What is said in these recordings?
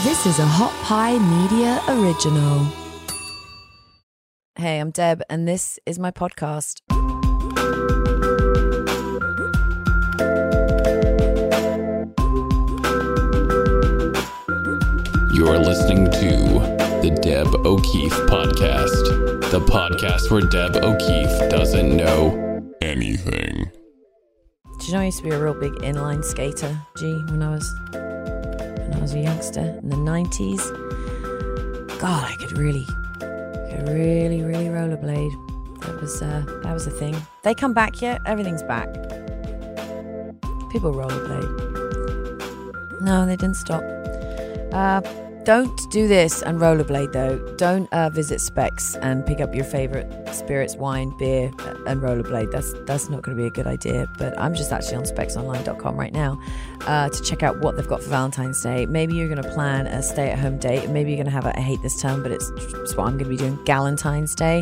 This is a Hot Pie Media original. Hey, I'm Deb, and this is my podcast. You're listening to the Deb O'Keefe Podcast, the podcast where Deb O'Keefe doesn't know anything. Did you know I used to be a real big inline skater, G, when I was a youngster in the 90s? God, I could really rollerblade. That was a thing. They come back yet? Everything's back. People rollerblade. No, they didn't stop. Don't do this and rollerblade though. Don't visit Specs and pick up your favorite spirits, wine, beer, and rollerblade. That's not going to be a good idea. But I'm just actually on specsonline.com right now to check out what they've got for Valentine's Day. Maybe you're going to plan a stay-at-home date. Maybe you're going to have I hate this term, but it's what I'm going to be doing. Galentine's Day.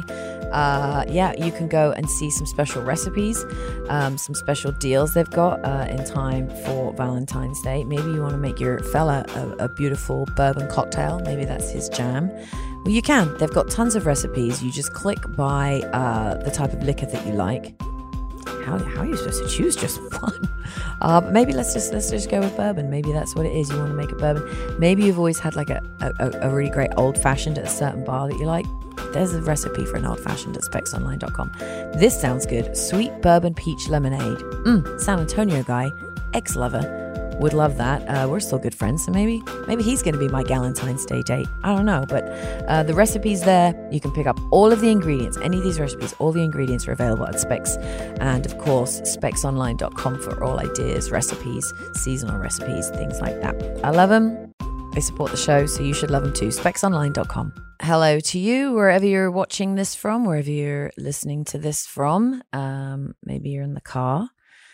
You can go and see some special recipes, some special deals they've got in time for Valentine's Day. Maybe you want to make your fella a beautiful bourbon cocktail. Maybe that's his jam. Well, you can. They've got tons of recipes. You just click by the type of liquor that you like. How are you supposed to choose just one? But maybe let's just go with bourbon. Maybe that's what it is. You want to make a bourbon. Maybe you've always had like a really great old fashioned at a certain bar that you like. There's a recipe for an old fashioned at specsonline.com. This sounds good. Sweet bourbon peach lemonade. San Antonio guy, ex-lover, would love that. We're still good friends, so maybe he's going to be my Galentine's Day date. I don't know, but the recipe's there. You can pick up all of the ingredients, any of these recipes. All the ingredients are available at Specs, and of course specsonline.com for all ideas, recipes, seasonal recipes, things like that. I love them. They support the show, so you should love them too. specsonline.com. Hello to you, wherever you're watching this from, wherever you're listening to this from. Maybe you're in the car.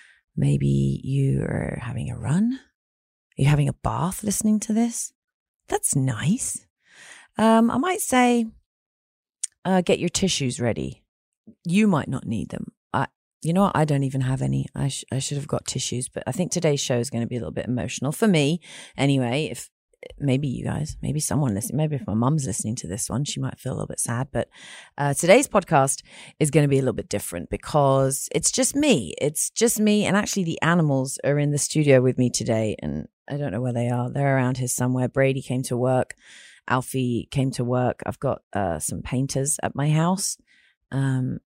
Maybe you're having a run. Are you having a bath listening to this? That's nice. I might say, get your tissues ready. You might not need them. You know what? I don't even have any. I should have got tissues, but I think today's show is going to be a little bit emotional for me. Anyway, if maybe you guys, maybe someone listening, maybe if my mum's listening to this one, she might feel a little bit sad. But today's podcast is going to be a little bit different because it's just me. It's just me. And actually the animals are in the studio with me today. And I don't know where they are. They're around here somewhere. Brady came to work. Alfie came to work. I've got some painters at my house or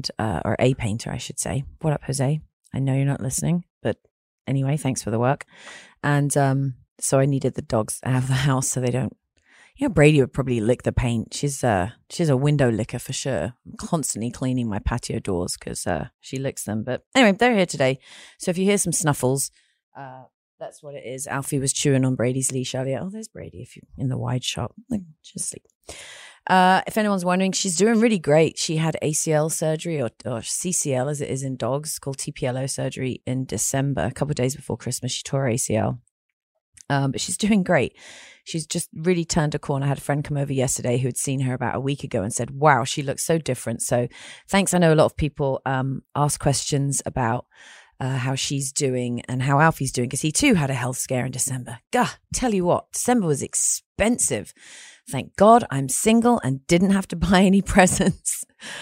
a painter, I should say. What up, Jose? I know you're not listening, but anyway, thanks for the work. And so I needed the dogs out of the house so they don't, Brady would probably lick the paint. She's a window licker for sure. I'm constantly cleaning my patio doors because she licks them. But anyway, they're here today. So if you hear some snuffles, that's what it is. Alfie was chewing on Brady's leash earlier. Oh, there's Brady if you're in the wide shot. Just sleep. If anyone's wondering, she's doing really great. She had ACL surgery or CCL as it is in dogs, called TPLO surgery in December. A couple of days before Christmas, she tore her ACL. But she's doing great. She's just really turned a corner. I had a friend come over yesterday who had seen her about a week ago and said, wow, she looks so different. So thanks. I know a lot of people ask questions about how she's doing and how Alfie's doing because he too had a health scare in December. Gah, tell you what, December was expensive. Thank God I'm single and didn't have to buy any presents.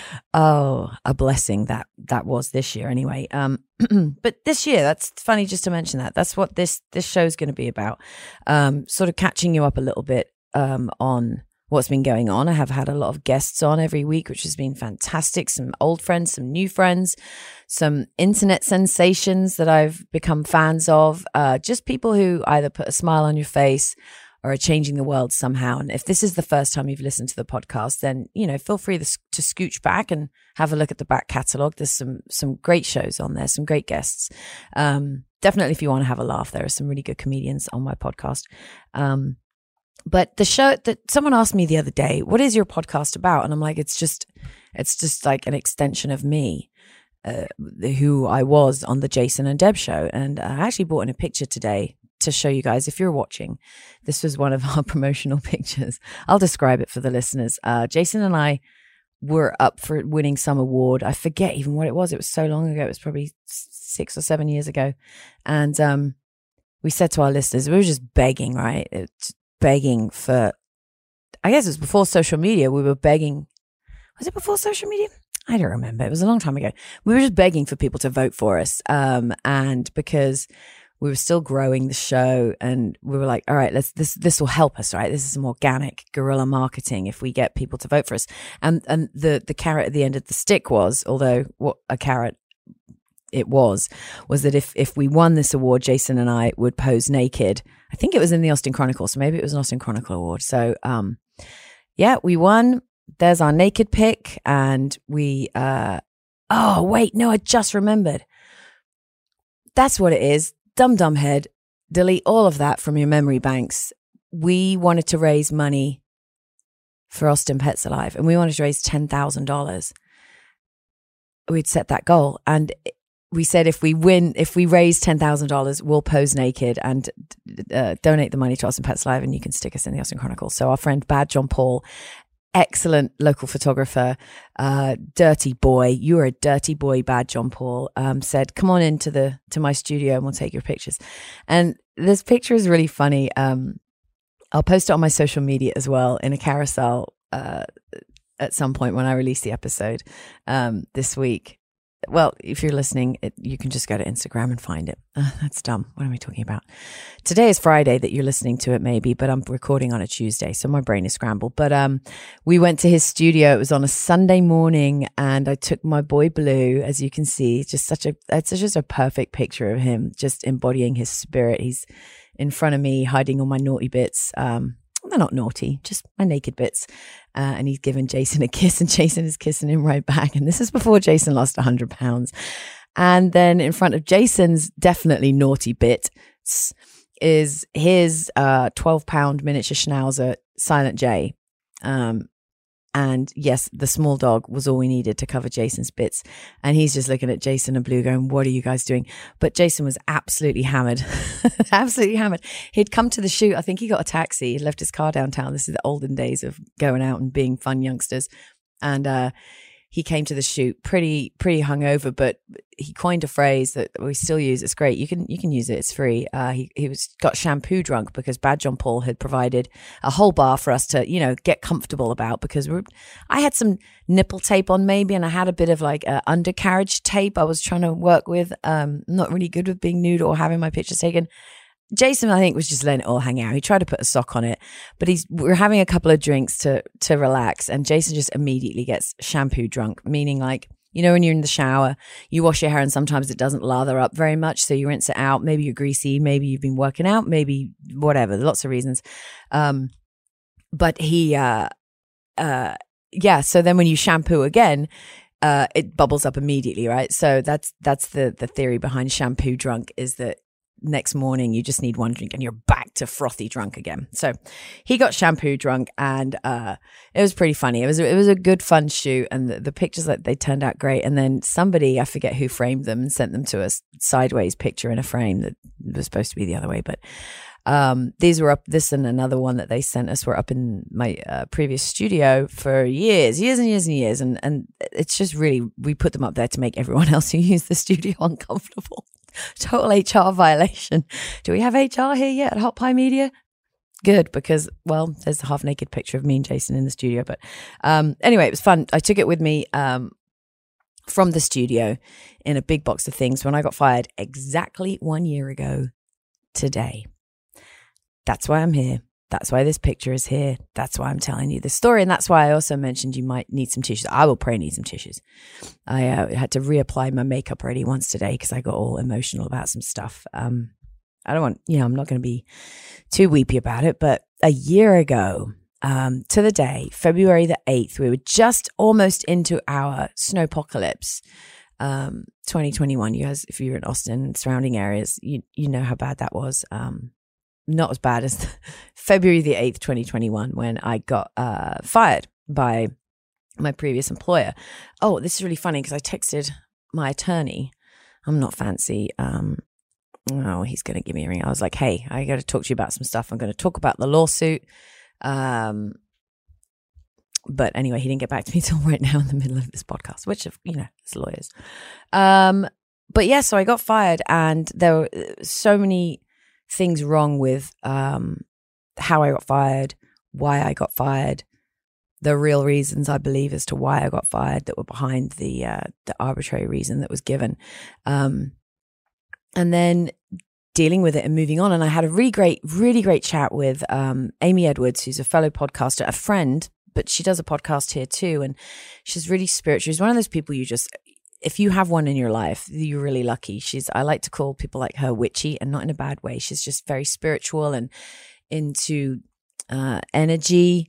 Oh, a blessing that was this year anyway. But this year, that's funny just to mention that. That's what this show is going to be about. Sort of catching you up a little bit on what's been going on. I have had a lot of guests on every week, which has been fantastic. Some old friends, some new friends, some internet sensations that I've become fans of. Just people who either put a smile on your face or are changing the world somehow. And if this is the first time you've listened to the podcast, then, feel free to scooch back and have a look at the back catalogue. There's some great shows on there, some great guests. Definitely if you want to have a laugh, there are some really good comedians on my podcast. But the show that someone asked me the other day, what is your podcast about? And I'm like, it's just like an extension of me, who I was on the Jason and Deb show. And I actually brought in a picture today to show you guys if you're watching. This was one of our promotional pictures. I'll describe it for the listeners. Jason and I were up for winning some award. I forget even what it was. It was so long ago. It was probably 6 or 7 years ago. And we said to our listeners, we were just begging, right? begging for, I guess it was before social media. We were begging. Was it before social media? I don't remember. It was a long time ago. We were just begging for people to vote for us. And because we were still growing the show, and we were like, all right, this will help us, right? This is some organic guerrilla marketing if we get people to vote for us. And the carrot at the end of the stick was, although what a carrot it was that if we won this award, Jason and I would pose naked. I think it was in the Austin Chronicle, so maybe it was an Austin Chronicle award. So yeah, we won. There's our naked pic, and we oh wait, no, I just remembered. That's what it is. Dumb head. Delete all of that from your memory banks. We wanted to raise money for Austin Pets Alive, and we wanted to raise $10,000. We'd set that goal, and we said if we raise $10,000, we'll pose naked and donate the money to Austin Pets Alive, and you can stick us in the Austin Chronicle. So our friend Bad John Paul, excellent local photographer, dirty boy. You are a dirty boy, Bad John Paul. Said, "Come on into to my studio and we'll take your pictures." And this picture is really funny. I'll post it on my social media as well in a carousel at some point when I release the episode this week. Well, if you're listening, you can just go to Instagram and find it. That's dumb. What am I talking about? Today is Friday that you're listening to it maybe, but I'm recording on a Tuesday, so my brain is scrambled. But we went to his studio. It was on a Sunday morning, and I took my boy Blue, as you can see. It's just a perfect picture of him, just embodying his spirit. He's in front of me, hiding all my naughty bits. They're not naughty, just my naked bits. And he's given Jason a kiss, and Jason is kissing him right back. And this is before Jason lost 100 pounds. And then in front of Jason's definitely naughty bit is his 12-pound miniature schnauzer, Silent J. And yes, the small dog was all we needed to cover Jason's bits. And he's just looking at Jason and Blue going, "What are you guys doing?" But Jason was absolutely hammered. Absolutely hammered. He'd come to the shoot. I think he got a taxi. He left his car downtown. This is the olden days of going out and being fun youngsters. And he came to the shoot pretty hungover, but he coined a phrase that we still use. It's great. You can use it. It's free. He got shampoo drunk because Bad John Paul had provided a whole bar for us to, get comfortable about, because I had some nipple tape on maybe, and I had a bit of like undercarriage tape I was trying to work with. Not really good with being nude or having my pictures taken. Jason, I think, was just letting it all hang out. He tried to put a sock on it, but we're having a couple of drinks to relax, and Jason just immediately gets shampoo drunk, meaning like, when you're in the shower, you wash your hair and sometimes it doesn't lather up very much, so you rinse it out. Maybe you're greasy, maybe you've been working out, maybe whatever. There's lots of reasons. But he, so then when you shampoo again, it bubbles up immediately, right? So that's the theory behind shampoo drunk, is that next morning you just need one drink and you're back to frothy drunk again. So he got shampoo drunk, and it was pretty funny. It was a good fun shoot, and the pictures, that they turned out great. And then somebody, I forget who, framed them and sent them to us, sideways picture in a frame that was supposed to be the other way. But these were up, this and another one that they sent us were up in my previous studio for years and years. And it's just really, we put them up there to make everyone else who used the studio uncomfortable. Total HR violation. Do we have HR here yet at Hot Pie Media? Good, because, well, there's a half naked picture of me and Jason in the studio. But anyway, it was fun. I took it with me from the studio in a big box of things when I got fired exactly 1 year ago today. That's why I'm here. That's why this picture is here. That's why I'm telling you this story. And that's why I also mentioned you might need some tissues. I will pray need some tissues. I had to reapply my makeup already once today because I got all emotional about some stuff. I don't want, I'm not going to be too weepy about it. But a year ago, to the day, February the 8th, we were just almost into our snowpocalypse. 2021. You guys, if you're in Austin and surrounding areas, you know how bad that was. Not as bad as February the 8th, 2021, when I got fired by my previous employer. Oh, this is really funny because I texted my attorney. I'm not fancy. He's going to give me a ring. I was like, hey, I got to talk to you about some stuff. I'm going to talk about the lawsuit. But anyway, he didn't get back to me till right now in the middle of this podcast, which, it's lawyers. But yeah, so I got fired, and there were so many things wrong with how I got fired, why I got fired, the real reasons I believe as to why I got fired that were behind the arbitrary reason that was given. And then dealing with it and moving on. And I had a really great chat with Amy Edwards, who's a fellow podcaster, a friend, but she does a podcast here too. And she's really spiritual. She's one of those people if you have one in your life, you're really lucky. I like to call people like her witchy, and not in a bad way. She's just very spiritual and into energy,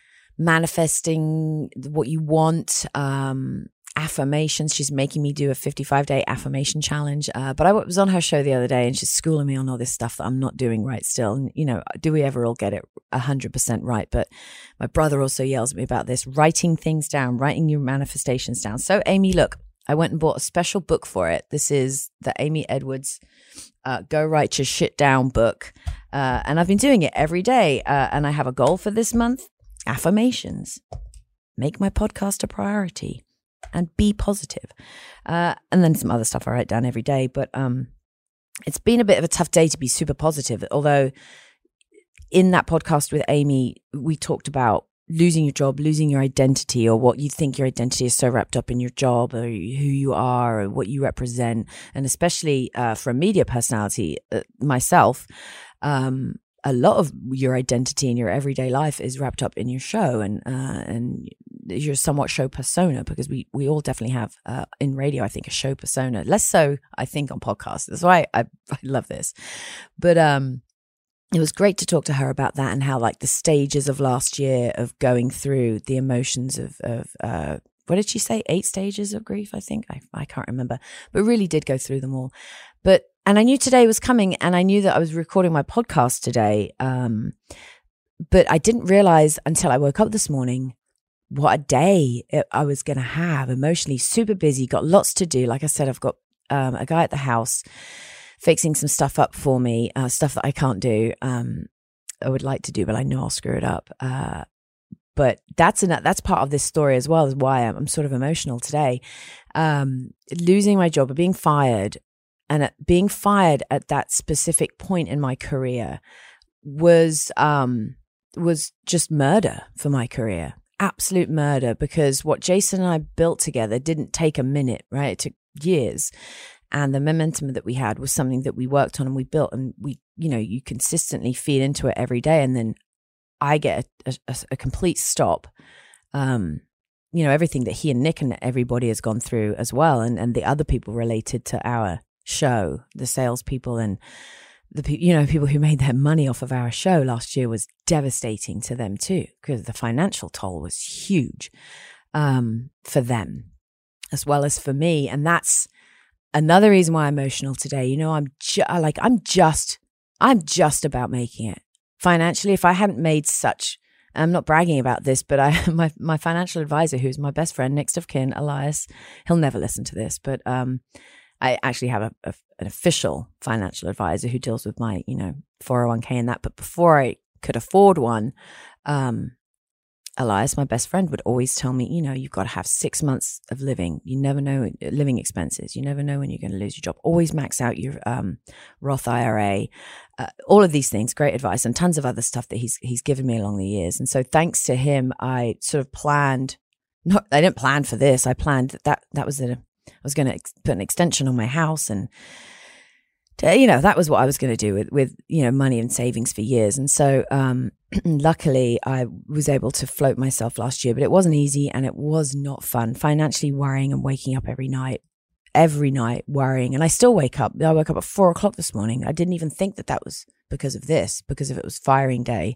manifesting what you want, affirmations. She's making me do a 55-day affirmation challenge. But I was on her show the other day, and she's schooling me on all this stuff that I'm not doing right still. And, do we ever all get it 100% right? But my brother also yells at me about this, writing things down, writing your manifestations down. So Amy, look, I went and bought a special book for it. This is the Amy Edwards Go Write Your Shit Down book. And I've been doing it every day. And I have a goal for this month: affirmations. Make my podcast a priority and be positive. And then some other stuff I write down every day. But it's been a bit of a tough day to be super positive. Although in that podcast with Amy, we talked about losing your job, losing your identity, or what you think your identity is so wrapped up in your job, or who you are, or what you represent. And especially for a media personality, myself, a lot of your identity in your everyday life is wrapped up in your show and your somewhat show persona, because we all definitely have in radio, I think, a show persona. Less so, I think, on podcasts. That's why I love this. But it was great to talk to her about that, and how like the stages of last year of going through the emotions of what did she say? 8 stages of grief, I think. I can't remember, but really did go through them all. And I knew today was coming, and I knew that I was recording my podcast today. But I didn't realize until I woke up this morning what a day I was going to have emotionally. Super busy, got lots to do. Like I said, I've got a guy at the house fixing some stuff up for me, stuff that I can't do. I would like to do, but I know I'll screw it up. But that's part of this story as well, as why I'm sort of emotional today. Losing my job, or being fired, and being fired at that specific point in my career was just murder for my career. Absolute murder, because what Jason and I built together didn't take a minute, right? It took years. And the momentum that we had was something that we worked on and we built, and you consistently feed into it every day. And then I get a complete stop. Everything that he and Nick and everybody has gone through as well. And the other people related to our show, the salespeople and the people who made their money off of our show last year, was devastating to them too, because the financial toll was huge for them as well as for me. And that's another reason why I'm emotional today. I'm just about making it financially. If I hadn't made such, I'm not bragging about this, but my financial advisor, who's my best friend, next of kin, Elias, he'll never listen to this, but I actually have an official financial advisor who deals with my 401k and that. But before I could afford one, Elias, my best friend, would always tell me, you've got to have 6 months of living. You never know living expenses. You never know when you're going to lose your job. Always max out your Roth IRA. All of these things, great advice, and tons of other stuff that he's given me along the years. And so thanks to him, I sort of planned. I didn't plan for this. I planned that was I was going to put an extension on my house, and that was what I was going to do with money and savings for years. And so luckily I was able to float myself last year, but it wasn't easy and it was not fun. Financially worrying and waking up every night worrying. And I still wake up. I woke up at 4:00 this morning. I didn't even think that was because of it was firing day.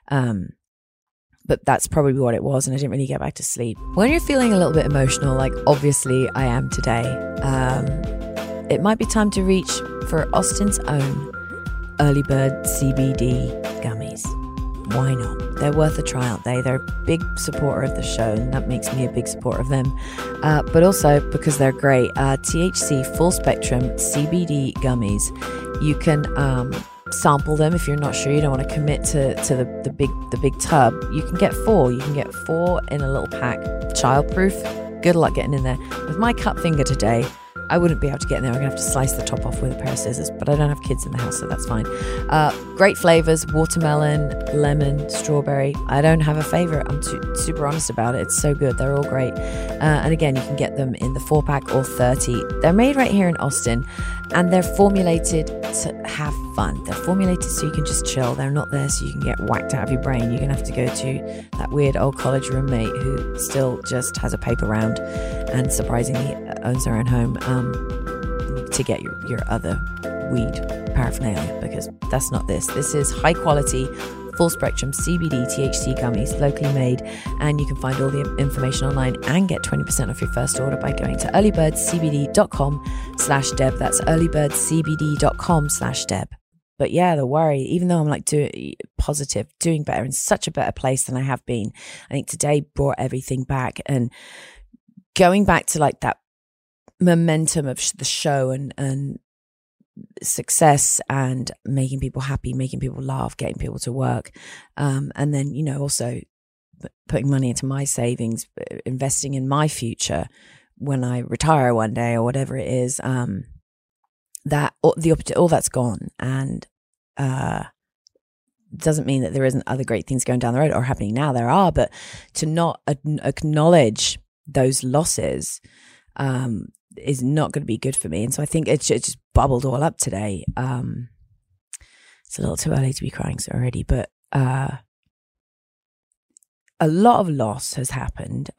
But that's probably what it was, and I didn't really get back to sleep. When you're feeling a little bit emotional, like obviously I am today, it might be time to reach for Austin's own Early Bird CBD gummies. Why not? They're worth a try, aren't they? They're a big supporter of the show, and that makes me a big supporter of them. But also because they're great. THC full spectrum CBD gummies. You can sample them if you're not sure, you don't want to commit to the big tub. You can get 4. You can get 4 in a little pack. Childproof. Good luck getting in there. With my cut finger today, I wouldn't be able to get in there. I'm going to have to slice the top off with a pair of scissors, but I don't have kids in the house, so that's fine. Great flavors, watermelon, lemon, strawberry. I don't have a favorite. I'm super honest about it. It's so good. They're all great. And again, you can get them in the 4-pack or 30. They're made right here in Austin, and they're formulated to have fun. They're formulated so you can just chill. They're not there so you can get whacked out of your brain. You're going to have to go to that weird old college roommate who still just has a paper round and surprisingly owns their own home to get your other weed paraphernalia, because that's not this. This is high quality, full spectrum CBD THC gummies, locally made, and you can find all the information online and get 20% off your first order by going to earlybirdcbd.com/Deb. That's earlybirdcbd.com/Deb. But yeah, the worry, even though I'm like doing positive, doing better, in such a better place than I have been, I think today brought everything back, and going back to like that momentum of the show and success and making people happy, making people laugh, getting people to work. And then, you know, also putting money into my savings, investing in my future when I retire one day or whatever it is, that all that's gone. And doesn't mean that there isn't other great things going down the road or happening now. There are, but to not acknowledge those losses is not going to be good for me. And so I think it just bubbled all up today. It's a little too early to be crying so already, but a lot of loss has happened.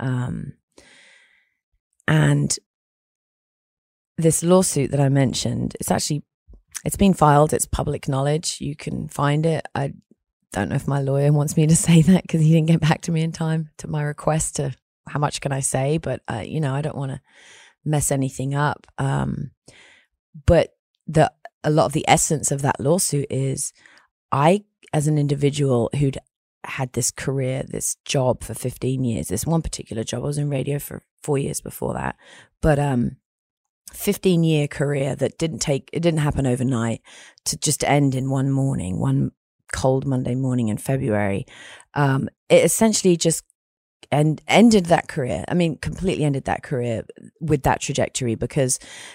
And this lawsuit that I mentioned, it's been filed. It's public knowledge. You can find it. I don't know if my lawyer wants me to say that because he didn't get back to me in time to my request to how much can I say, but you know, I don't want to mess anything up. But a lot of the essence of that lawsuit is I, as an individual who'd had this career, this job for 15 years, this one particular job, I was in radio for 4 years before that, but 15-year career that didn't happen overnight to just end in one cold Monday morning in February. It essentially just ended that career. I mean, completely ended that career with that trajectory, because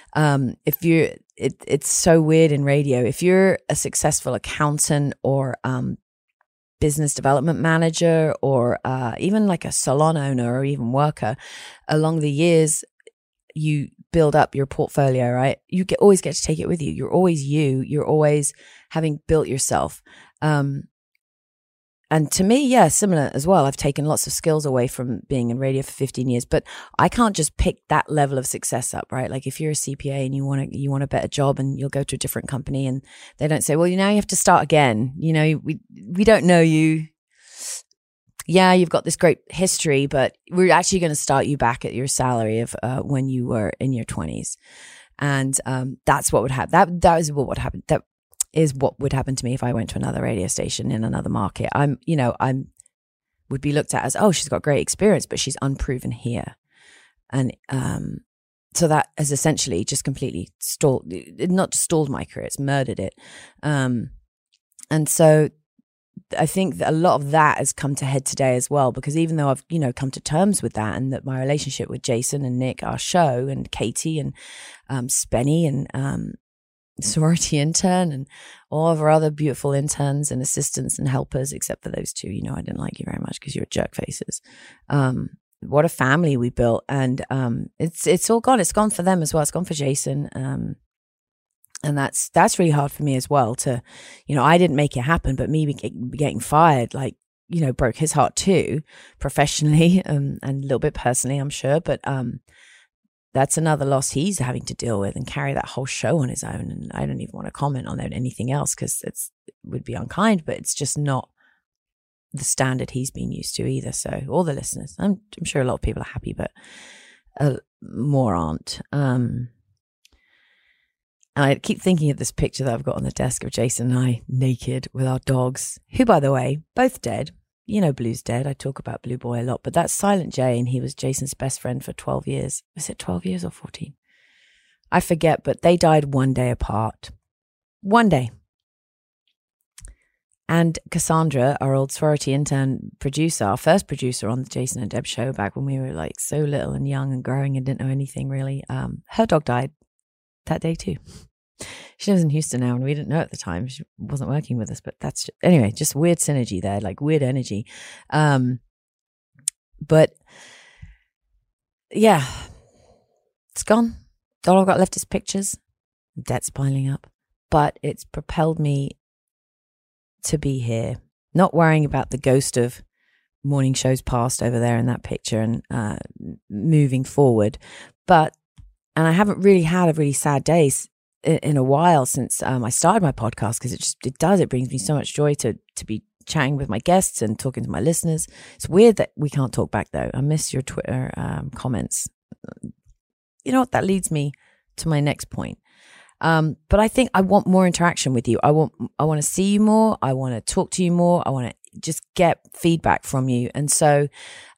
it's so weird in radio. If you're a successful accountant or business development manager or even like a salon owner or even worker, along the years, you build up your portfolio, right? You always get to take it with you. You're always you. You're always having built yourself. And to me, yeah, similar as well. I've taken lots of skills away from being in radio for 15 years, but I can't just pick that level of success up, right? Like if you're a CPA and you want a better job and you'll go to a different company and they don't say, well, you have to start again. You know, we don't know you. Yeah, you've got this great history, but we're actually going to start you back at your salary of when you were in your 20s. And that's what would happen. That is what would happen. That is what would happen to me if I went to another radio station in another market. I'm would be looked at as, oh, she's got great experience, but she's unproven here. And so that has essentially just completely not stalled my career, it's murdered it. And so I think that a lot of that has come to head today as well, because even though I've, come to terms with that, and that my relationship with Jason and Nick, our show, and Katie and Spenny and sorority intern and all of our other beautiful interns and assistants and helpers, except for those two, I didn't like you very much because you're jerk faces. What a family we built. And it's all gone. It's gone for them as well. It's gone for Jason. And that's really hard for me as well to, I didn't make it happen, but me getting fired, broke his heart too, professionally and a little bit personally, I'm sure. But that's another loss he's having to deal with and carry that whole show on his own. And I don't even want to comment on anything else because it would be unkind, but it's just not the standard he's been used to either. So all the listeners, I'm sure a lot of people are happy, but more aren't. I keep thinking of this picture that I've got on the desk of Jason and I naked with our dogs, who, by the way, both dead. Blue's dead. I talk about Blue Boy a lot, but that's Silent J, and he was Jason's best friend for 12 years. Was it 12 years or 14? I forget, but they died one day apart. One day. And Cassandra, our old sorority intern producer, our first producer on the Jason and Deb show back when we were so little and young and growing and didn't know anything really, her dog died that day too. She lives in Houston now, and we didn't know at the time. She wasn't working with us, but anyway, just weird synergy there, like weird energy. But yeah, it's gone. All I've got left is pictures. Debt's piling up, but it's propelled me to be here, not worrying about the ghost of morning shows past over there in that picture and moving forward. And I haven't really had a really sad day in a while since I started my podcast, because it brings me so much joy to be chatting with my guests and talking to my listeners. It's weird that we can't talk back though. I miss your Twitter comments. You know what? That leads me to my next point. But I think I want more interaction with you. I want to see you more. I want to talk to you more. I want to just get feedback from you. And so,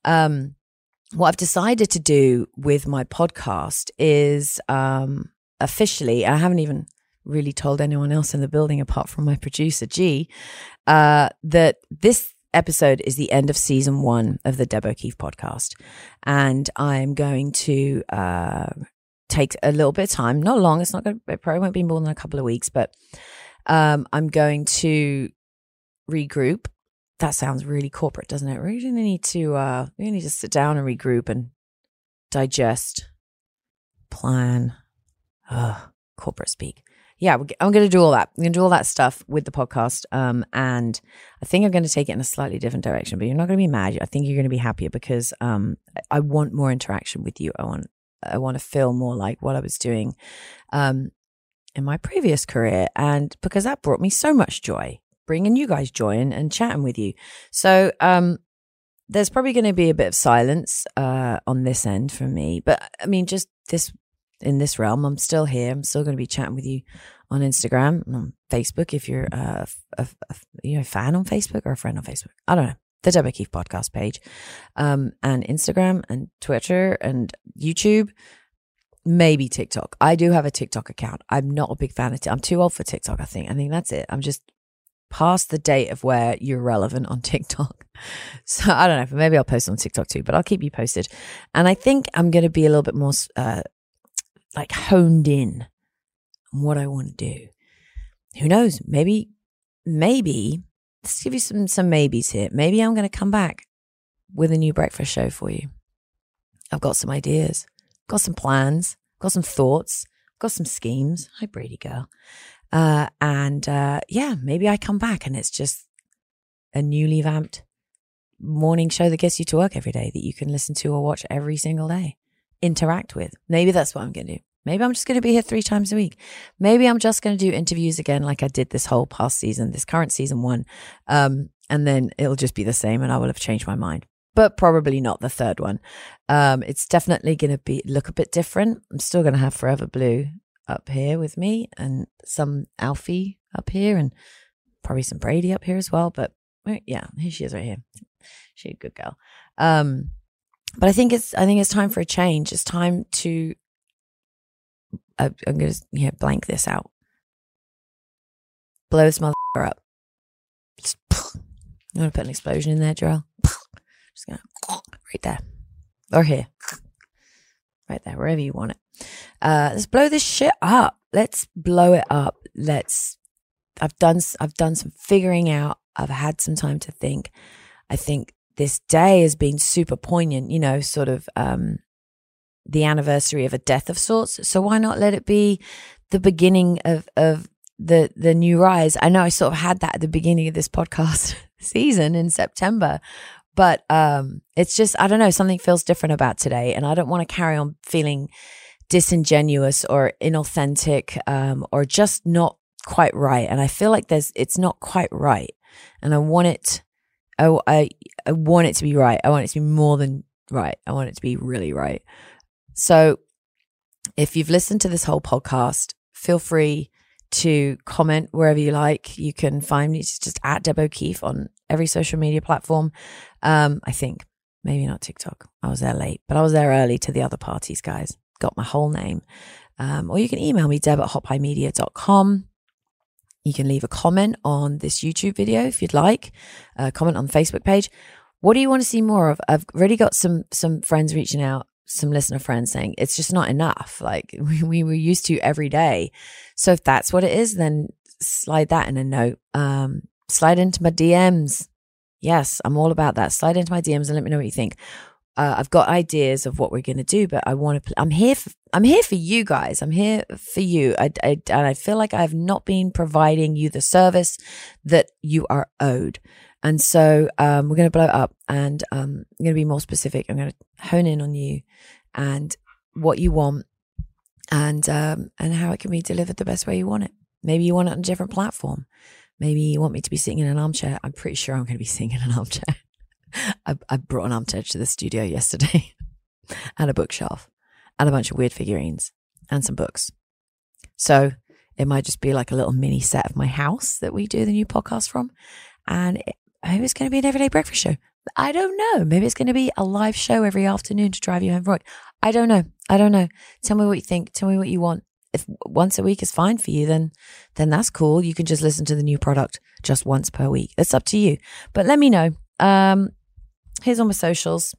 what I've decided to do with my podcast is, officially, I haven't even really told anyone else in the building apart from my producer, G, that this episode is the end of season 1 of the Deb O'Keefe podcast. And I'm going to, take a little bit of time, not long. It probably won't be more than a couple of weeks, but I'm going to regroup. That sounds really corporate, doesn't it? We really need to sit down and regroup and digest, plan, corporate speak. Yeah, I'm going to do all that. I'm going to do all that stuff with the podcast. And I think I'm going to take it in a slightly different direction, but you're not going to be mad. I think you're going to be happier because I want more interaction with you. I want to feel more like what I was doing in my previous career. And because that brought me so much joy, bringing you guys joy and chatting with you. So there's probably going to be a bit of silence on this end from me. But I mean, just in this realm, I'm still here. I'm still going to be chatting with you on Instagram and on Facebook. If you're a fan on Facebook or a friend on Facebook, I don't know. The Deb O'Keefe podcast page, and Instagram and Twitter and YouTube, maybe TikTok. I do have a TikTok account. I'm not a big fan of it. I'm too old for TikTok, I think. That's it. I'm just past the date of where you're relevant on TikTok. So I don't know, but maybe I'll post on TikTok too, but I'll keep you posted. And I think I'm going to be a little bit more like honed in on what I want to do. Who knows? Maybe let's give you some maybes here. Maybe I'm going to come back with a new breakfast show for you. I've got some ideas, got some plans, got some thoughts, got some schemes. Hi, Brady girl. Yeah, maybe I come back and it's just a newly vamped morning show that gets you to work every day that you can listen to or watch every single day, interact with. Maybe that's what I'm going to do. Maybe I'm just going to be here 3 times a week. Maybe I'm just going to do interviews again like I did this whole past season, this current season 1. And then it'll just be the same and I will have changed my mind. But probably not the third one. It's definitely going to look a bit different. I'm still going to have Forever Blue up here with me and some Alfie up here and probably some Brady up here as well. But yeah, here she is right here. She's a good girl. But I think it's time for a change. It's time to... I'm going to blank this out. Blow this motherfucker up. I'm going to put an explosion in there, Joel. Just going to right there. Or here. Right there, wherever you want it. Let's blow this shit up. Let's blow it up. I've done some figuring out. I've had some time to think. I think this day has been super poignant, sort of the anniversary of a death of sorts. So why not let it be the beginning of the new rise? I know I sort of had that at the beginning of this podcast season in September, but it's just, I don't know, something feels different about today. And I don't want to carry on feeling disingenuous or inauthentic or just not quite right. And I feel like it's not quite right. And I want it, I want it to be right. I want it to be more than right. I want it to be really right. So if you've listened to this whole podcast, feel free to comment wherever you like. You can find me just at Deb O'Keefe on every social media platform. I think maybe not TikTok. I was there late, but I was there early to the other parties, guys. Got my whole name. Or you can email me, deb@hotpiemedia.com. You can leave a comment on this YouTube video if you'd like. Comment on the Facebook page. What do you want to see more of? I've already got some friends reaching out some listener friends saying it's just not enough. Like we were used to every day. So if that's what it is, then slide that in a note. Slide into my DMs. Yes, I'm all about that. Slide into my DMs and let me know what you think. I've got ideas of what we're going to do, but I'm here for you guys. I'm here for you. And I feel like I have not been providing you the service that you are owed. And so we're going to blow it up, and I'm going to be more specific. I'm going to hone in on you and what you want, and how it can be delivered the best way you want it. Maybe you want it on a different platform. Maybe you want me to be sitting in an armchair. I'm pretty sure I'm going to be sitting in an armchair. I brought an armchair to the studio yesterday and a bookshelf and a bunch of weird figurines and some books. So it might just be like a little mini set of my house that we do the new podcast from. And maybe it's going to be an everyday breakfast show. I don't know. Maybe it's going to be a live show every afternoon to drive you home from work. I don't know. Tell me what you think. Tell me what you want. If once a week is fine for you, then that's cool. You can just listen to the new product just once per week. It's up to you. But let me know. Here's all my socials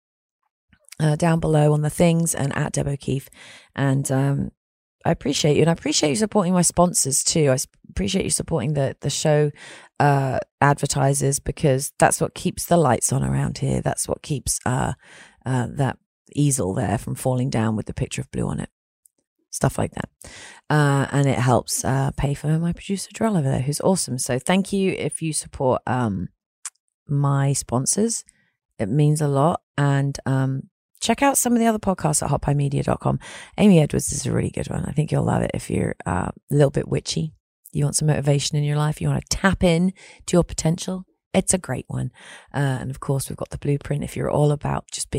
down below on the things, and at Deb O'Keefe. And I appreciate you. And I appreciate you supporting my sponsors too. I appreciate you supporting the show advertisers, because that's what keeps the lights on around here. That's what keeps that easel there from falling down with the picture of blue on it. Stuff like that. And it helps pay for my producer Jarell over there, who's awesome. So thank you if you support my sponsors. It means a lot. And check out some of the other podcasts at hotpiemedia.com. Amy Edwards is a really good one. I think you'll love it if you're a little bit witchy. You want some motivation in your life. You want to tap in to your potential. It's a great one. And of course, we've got the blueprint if you're all about just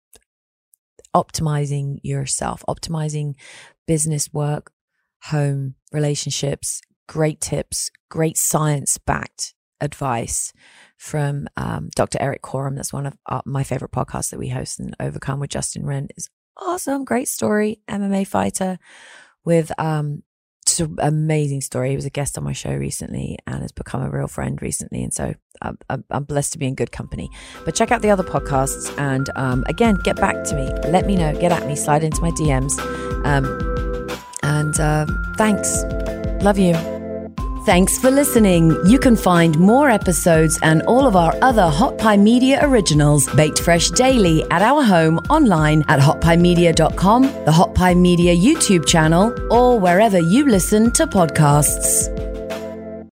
optimizing yourself, optimizing business, work, home, relationships. Great tips, great science-backed advice from Dr. Eric Coram. That's one of my favorite podcasts that we host, and Overcome with Justin Wren is awesome. Great story. MMA fighter with just an amazing story. He was a guest on my show recently and has become a real friend recently. And so I'm blessed to be in good company. But check out the other podcasts, and again, get back to me. Let me know. Get at me. Slide into my DMs. Thanks. Love you. Thanks for listening. You can find more episodes and all of our other Hot Pie Media originals baked fresh daily at our home online at hotpiemedia.com, the Hot Pie Media YouTube channel, or wherever you listen to podcasts.